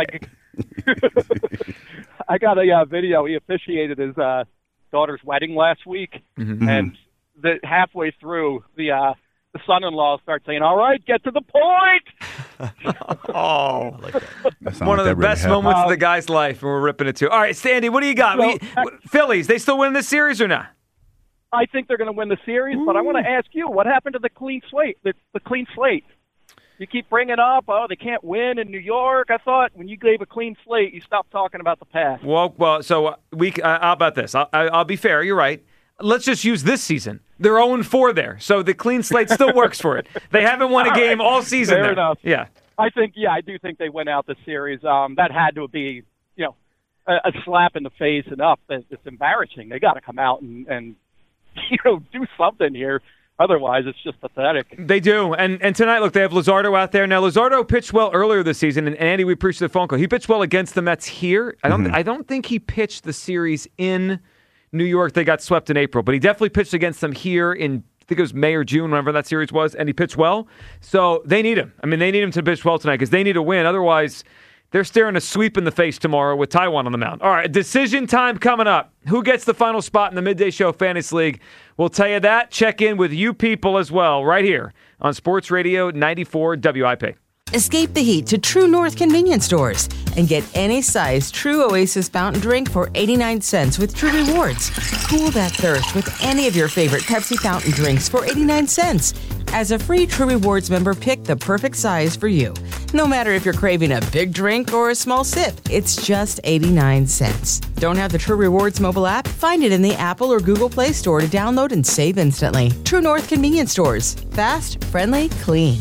that. I got a video. He officiated his daughter's wedding last week, mm-hmm. and halfway through, the son-in-law starts saying, "All right, get to the point." Oh, that's one of the best moments of the guy's life, and we're ripping it too. All right, Sandy, what do you got? Phillies, they still win this series or not? I think they're going to win the series, but I want to ask you, what happened to the clean slate? The clean slate. You keep bringing up, they can't win in New York. I thought when you gave a clean slate, you stopped talking about the past. Well, so how about this? I'll be fair. You're right. Let's just use this season. They're 0-4 there, so the clean slate still works for it. They haven't won a game all season. Fair enough. Yeah. I do think they win out the series. That had to be, a slap in the face enough that it's embarrassing. They got to come out and do something here. Otherwise, it's just pathetic. They do. And tonight, look, they have Luzardo out there. Now, Luzardo pitched well earlier this season, and Andy, we appreciate the phone call. He pitched well against the Mets here. I don't think he pitched the series in New York. They got swept in April, but he definitely pitched against them here in, I think it was May or June, whenever that series was, and he pitched well. So they need him. I mean, they need him to pitch well tonight because they need a win. Otherwise, they're staring a sweep in the face tomorrow with Taiwan on the mound. All right, decision time coming up. Who gets the final spot in the Midday Show Fantasy League? We'll tell you that. Check in with you people as well right here on Sports Radio 94 WIP. Escape the heat to True North convenience stores and get any size True Oasis fountain drink for 89 cents with True Rewards. Cool that thirst with any of your favorite Pepsi fountain drinks for 89 cents. As a free True Rewards member, pick the perfect size for you. No matter if you're craving a big drink or a small sip, it's just 89 cents. Don't have the True Rewards mobile app? Find it in the Apple or Google Play Store to download and save instantly. True North convenience stores. Fast, friendly, clean.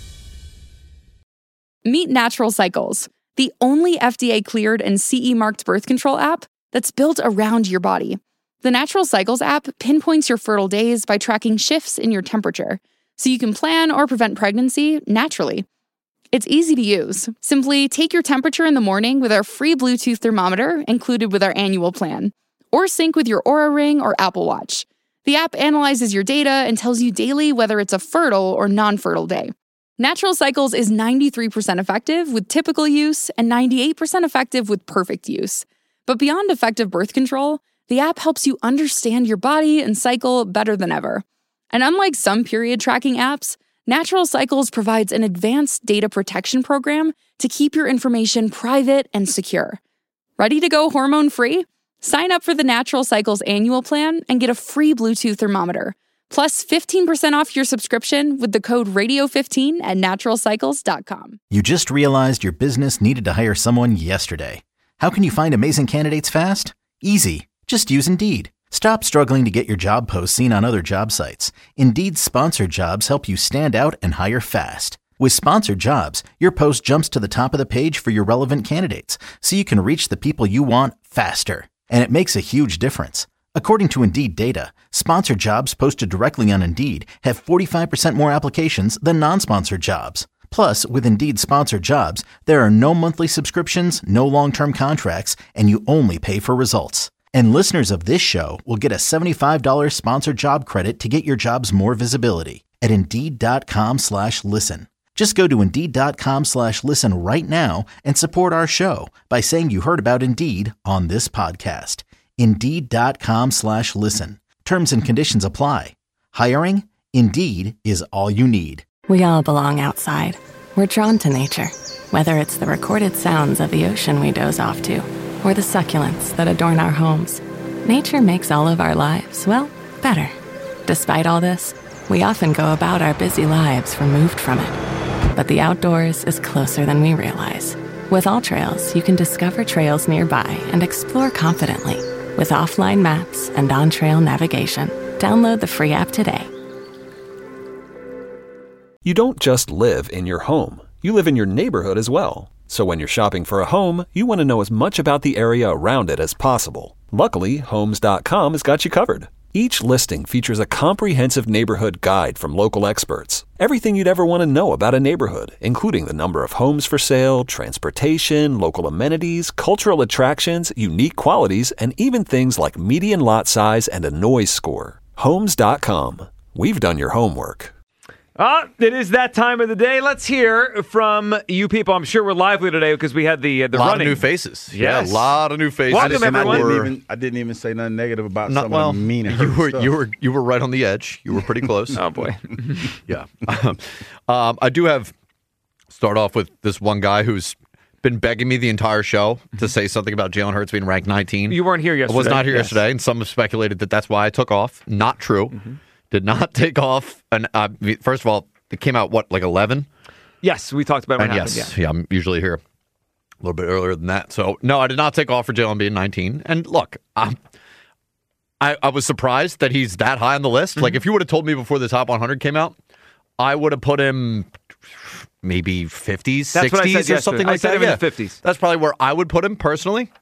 Meet Natural Cycles, the only FDA-cleared and CE-marked birth control app that's built around your body. The Natural Cycles app pinpoints your fertile days by tracking shifts in your temperature, so you can plan or prevent pregnancy naturally. It's easy to use. Simply take your temperature in the morning with our free Bluetooth thermometer included with our annual plan, or sync with your Oura Ring or Apple Watch. The app analyzes your data and tells you daily whether it's a fertile or non-fertile day. Natural Cycles is 93% effective with typical use and 98% effective with perfect use. But beyond effective birth control, the app helps you understand your body and cycle better than ever. And unlike some period tracking apps, Natural Cycles provides an advanced data protection program to keep your information private and secure. Ready to go hormone-free? Sign up for the Natural Cycles annual plan and get a free Bluetooth thermometer. Plus 15% off your subscription with the code radio15 at naturalcycles.com. You just realized your business needed to hire someone yesterday. How can you find amazing candidates fast? Easy. Just use Indeed. Stop struggling to get your job posts seen on other job sites. Indeed's sponsored jobs help you stand out and hire fast. With sponsored jobs, your post jumps to the top of the page for your relevant candidates, so you can reach the people you want faster. And it makes a huge difference. According to Indeed data, sponsored jobs posted directly on Indeed have 45% more applications than non-sponsored jobs. Plus, with Indeed sponsored jobs, there are no monthly subscriptions, no long-term contracts, and you only pay for results. And listeners of this show will get a $75 sponsored job credit to get your jobs more visibility at Indeed.com/listen. Just go to Indeed.com/listen right now and support our show by saying you heard about Indeed on this podcast. Indeed.com/listen. Terms and conditions apply. Hiring? Indeed is all you need. We all belong outside. We're drawn to nature, whether it's the recorded sounds of the ocean we doze off to, or the succulents that adorn our homes. Nature makes all of our lives, well, better. Despite all this, we often go about our busy lives removed from it. But the outdoors is closer than we realize. With AllTrails, you can discover trails nearby and explore confidently. With offline maps and on-trail navigation, download the free app today. You don't just live in your home. You live in your neighborhood as well. So when you're shopping for a home, you want to know as much about the area around it as possible. Luckily, Homes.com has got you covered. Each listing features a comprehensive neighborhood guide from local experts. Everything you'd ever want to know about a neighborhood, including the number of homes for sale, transportation, local amenities, cultural attractions, unique qualities, and even things like median lot size and a noise score. Homes.com. We've done your homework. It is that time of the day. Let's hear from you people. I'm sure we're lively today because we had the lot running. Of new faces. Yes. Yeah, a lot of new faces. Welcome, everyone. I didn't even say nothing negative about some of the mean and hurtful stuff. You were right on the edge. You were pretty close. Oh boy. Yeah. I do start off with this one guy who's been begging me the entire show to say something about Jalen Hurts being ranked 19. You weren't here yesterday. I was not here yesterday, and some have speculated that that's why I took off. Not true. Mm-hmm. Did not take off. And first of all, it came out, like 11? Yes, we talked about it when it happened. Yes, yeah, I'm usually here a little bit earlier than that. So, no, I did not take off for Jalen being 19. And look, I was surprised that he's that high on the list. Mm-hmm. Like, if you would have told me before the top 100 came out, I would have put him maybe 50s, That's 60s, or something like that. In the 50s. That's probably where I would put him personally.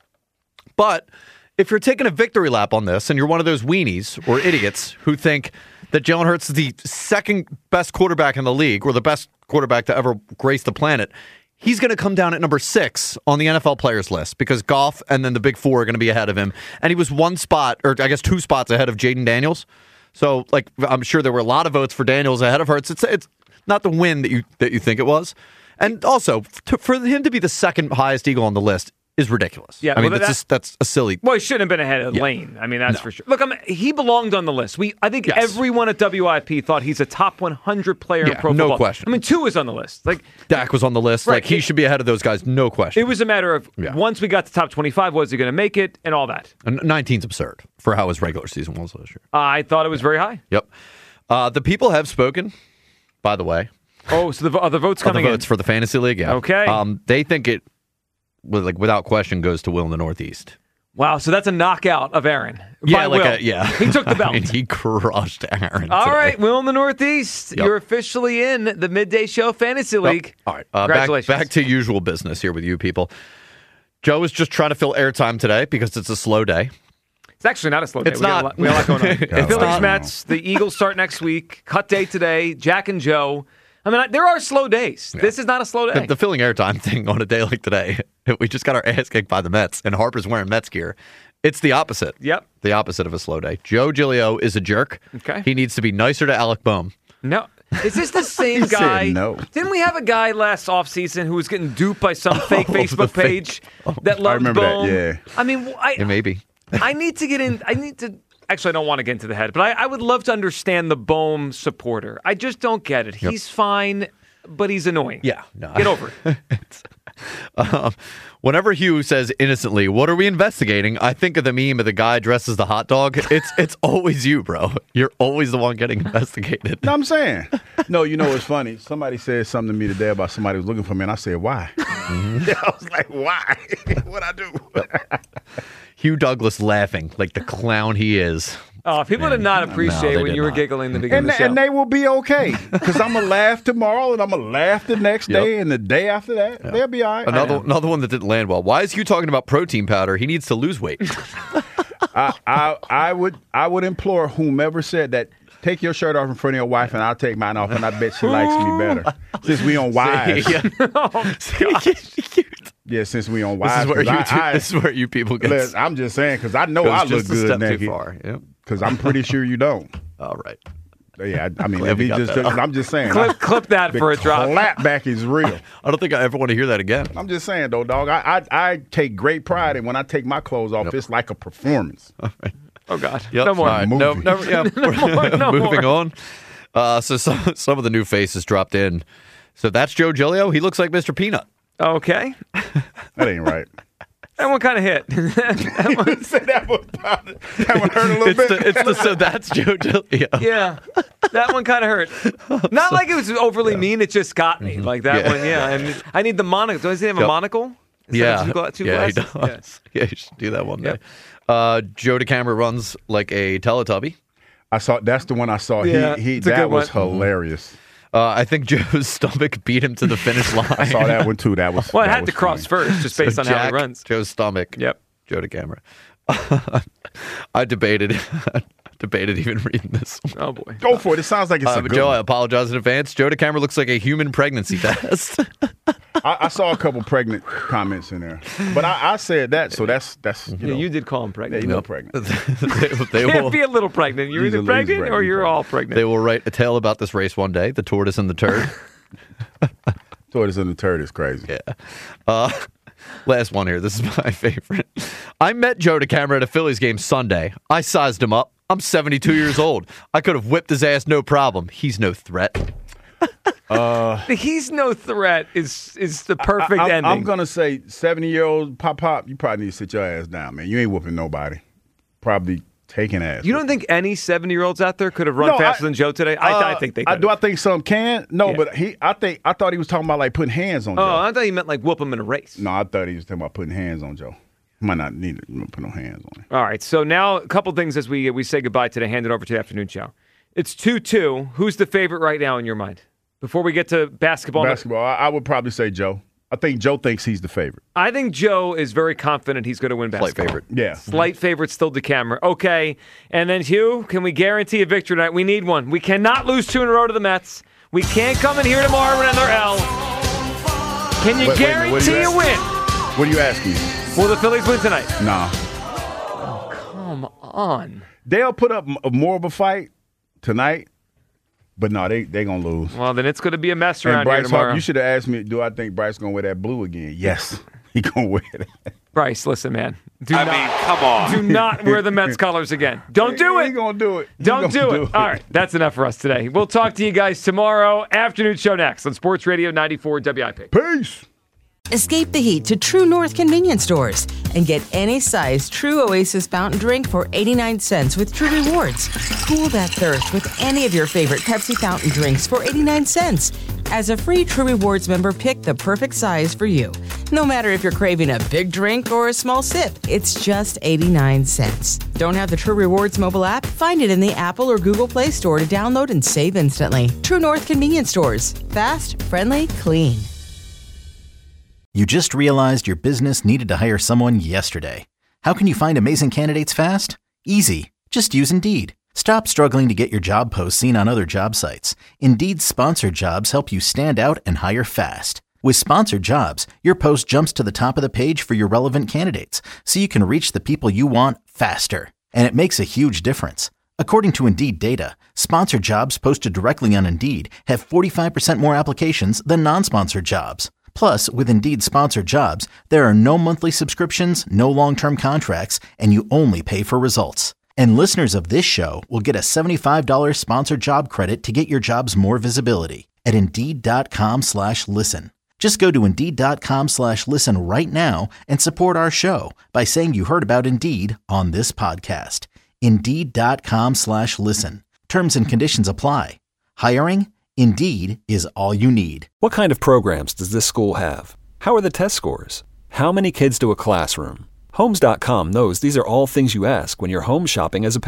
But if you're taking a victory lap on this and you're one of those weenies or idiots who think that Jalen Hurts is the second best quarterback in the league or the best quarterback to ever grace the planet, he's going to come down at number 6 on the NFL players list because Goff and then the big 4 are going to be ahead of him. And he was 1 spot, or I guess 2 spots ahead of Jaden Daniels. So, like, I'm sure there were a lot of votes for Daniels ahead of Hurts. It's not the win that you think it was. And also, for him to be the second highest Eagle on the list is ridiculous. Yeah, I mean, that's a silly. Well, he shouldn't have been ahead of Lane. I mean, that's for sure. Look, he belonged on the list. I think everyone at WIP thought he's a top 100 player in pro football. No question. I mean, 2 is on the list. Like Dak was on the list. Right. Like he should be ahead of those guys. No question. It was a matter of once we got to top 25, was he going to make it and all that? And 19's absurd for how his regular season was last year. I thought it was very high. Yep. The people have spoken, by the way. Oh, so the votes coming in? The votes for the Fantasy League, yeah. Okay. They think it, without question, goes to Will in the Northeast. Wow, so that's a knockout of Aaron. Yeah, by Will. He took the belt. I mean, he crushed Aaron. All today. right, Will in the Northeast. Yep. You're officially in the Midday Show Fantasy League. All right, Congratulations. Back to usual business here with you people. Joe is just trying to fill airtime today because it's a slow day. It's actually not a slow day. It's we got a lot going on. It's Phillies, not. Mets, the Eagles start next week. Cut day today. Jack and Joe. I mean, there are slow days. Yeah. This is not a slow day. The filling airtime thing on a day like today, we just got our ass kicked by the Mets, and Harper's wearing Mets gear. It's the opposite. Yep. The opposite of a slow day. Joe Giglio is a jerk. Okay. He needs to be nicer to Alec Boehm. No. Is this the same guy? Said no. Didn't we have a guy last offseason who was getting duped by some fake Facebook page that loved remember Boehm? that, yeah. I mean, Maybe. I need to get in. Actually, I don't want to get into the head, but I would love to understand the Boehm supporter. I just don't get it. Yep. He's fine, but he's annoying. Yeah. No. Get over it. Whenever Hugh says innocently, "What are we investigating?" I think of the meme of the guy dressed as the hot dog. It's always you, bro. You're always the one getting investigated. No, I'm saying. No, you know what's funny? Somebody said something to me today about somebody who was looking for me, and I said, why? I was like, why? What'd I do? Hugh Douglas laughing like the clown he is. People did not appreciate when you were giggling in the beginning of the show. And they will be okay because I'm going to laugh tomorrow and I'm going to laugh the next day and the day after that. They'll be all right. Another one that didn't land well. Why is Hugh talking about protein powder? He needs to lose weight. I would implore whomever said that Take your shirt off in front of your wife, and I'll take mine off, and I bet she likes me better. Since we on Wives. Yeah, since we on Wives. This is where you people get. I'm just saying, because I know I look good naked. Too far. Yep. Because I'm pretty sure you don't. All right. Yeah, I mean, if he just, I'm just saying. Clip that for a drop. Clap back is real. I don't think I ever want to hear that again. I'm just saying, though, dog. I take great pride in when I take my clothes off. It's like a performance. All right. Oh, God. Yep. No more. Right. No, moving on. So some of the new faces dropped in. So that's Joe Giglio. He looks like Mr. Peanut. Okay. That ain't right. That one kind of hit. that one hurt a little bit. So that's Joe Giglio. Yeah. That one kind of hurt. Not like it was overly mean. It just got me. Like that one, yeah. And I need the monocle. Does he have a monocle? Yeah. Two glasses? He does. Yeah, you should do that one day. Joe DeCamara runs like a Teletubby. That's the one I saw. Yeah, that was hilarious. I think Joe's stomach beat him to the finish line. I saw that one too. That was well. It had to cross first, just based on how he runs. Joe's stomach. Yep. Joe DeCamara. I debated even reading this. Oh boy. Go for it. It sounds like it's a good Joe, one. I apologize in advance. Joe DeCamara looks like a human pregnancy test. I saw a couple pregnant comments in there, but I said that, so that's you did call him pregnant. They pregnant. they can't will be a little pregnant. You're either pregnant or you're all pregnant. They will write a tale about this race one day. The tortoise and the turd. Tortoise and the turd is crazy. Yeah. Last one here. This is my favorite. I met Joe DeCamara at a Phillies game Sunday. I sized him up. I'm 72 years old. I could have whipped his ass no problem. He's no threat. He's no threat is the perfect ending. I'm gonna say 70-year-old pop. You probably need to sit your ass down, man. You ain't whooping nobody. Probably taking ass. You don't think any 70-year-olds out there could have run faster than Joe today? I think they could. Do I think some can? No, but I thought he was talking about like putting hands on Joe. Oh, I thought he meant like whoop him in a race. No, I thought he was talking about putting hands on Joe. Might not need to put no hands on him. All right, so now a couple things as we say goodbye today. Hand it over to the afternoon show. It's 2-2. Who's the favorite right now in your mind? Before we get to basketball. I would probably say Joe. I think Joe thinks he's the favorite. I think Joe is very confident he's going to win basketball. Slight favorite. Yeah. Slight favorite still DeCamara. Okay. And then Hugh, can we guarantee a victory tonight? We need one. We cannot lose 2 in a row to the Mets. We can't come in here tomorrow and they're L. Can you guarantee a win? What are you asking me? Will the Phillies win tonight? Nah. Oh, come on. They'll put up more of a fight tonight. But no, they going to lose. Well, then it's going to be a mess around Bryce here tomorrow. Harper, you should have asked me, do I think Bryce going to wear that blue again? Yes, he going to wear that. Bryce, listen, man. Come on. Do not wear the Mets colors again. Don't do it. He going to do it. Don't do it. All right, that's enough for us today. We'll talk to you guys tomorrow. Afternoon show next on Sports Radio 94 WIP. Peace. Escape the heat to True North convenience stores and get any size True Oasis fountain drink for 89 cents with True Rewards. Cool that thirst with any of your favorite Pepsi fountain drinks for 89 cents. As a free True Rewards member, pick the perfect size for you. No matter if you're craving a big drink or a small sip, it's just 89 cents. Don't have the True Rewards mobile app? Find it in the Apple or Google Play Store to download and save instantly. True North convenience stores. Fast, friendly, clean. You just realized your business needed to hire someone yesterday. How can you find amazing candidates fast? Easy. Just use Indeed. Stop struggling to get your job posts seen on other job sites. Indeed's sponsored jobs help you stand out and hire fast. With sponsored jobs, your post jumps to the top of the page for your relevant candidates, so you can reach the people you want faster. And it makes a huge difference. According to Indeed data, sponsored jobs posted directly on Indeed have 45% more applications than non-sponsored jobs. Plus, with Indeed sponsored jobs, there are no monthly subscriptions, no long-term contracts, and you only pay for results. And listeners of this show will get a $75 sponsored job credit to get your jobs more visibility at Indeed.com/listen. Just go to Indeed.com/listen right now and support our show by saying you heard about Indeed on this podcast. Indeed.com/listen. Terms and conditions apply. Hiring? Indeed is all you need. What kind of programs does this school have? How are the test scores? How many kids do a classroom? Homes.com knows these are all things you ask when you're home shopping as a parent.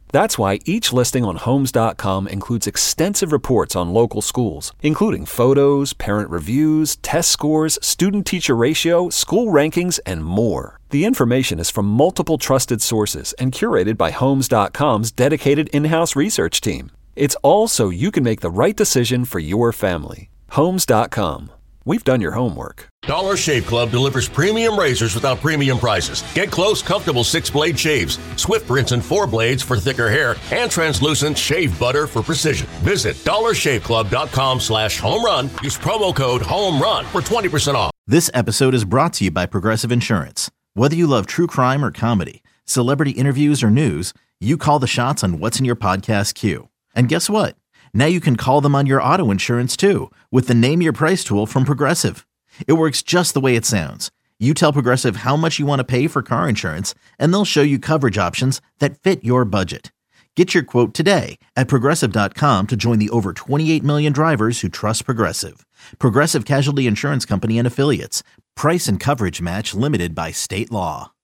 That's why each listing on Homes.com includes extensive reports on local schools, including photos, parent reviews, test scores, student-teacher ratio, school rankings, and more. The information is from multiple trusted sources and curated by Homes.com's dedicated in-house research team. It's all so you can make the right decision for your family. Homes.com. We've done your homework. Dollar Shave Club delivers premium razors without premium prices. Get close, comfortable 6-blade shaves, swift rinse and 4 blades for thicker hair, and translucent shave butter for precision. Visit dollarshaveclub.com/homerun. Use promo code HOMERUN for 20% off. This episode is brought to you by Progressive Insurance. Whether you love true crime or comedy, celebrity interviews or news, you call the shots on what's in your podcast queue. And guess what? Now you can call them on your auto insurance too with the Name Your Price tool from Progressive. It works just the way it sounds. You tell Progressive how much you want to pay for car insurance, and they'll show you coverage options that fit your budget. Get your quote today at Progressive.com to join the over 28 million drivers who trust Progressive. Progressive Casualty Insurance Company and Affiliates. Price and coverage match limited by state law.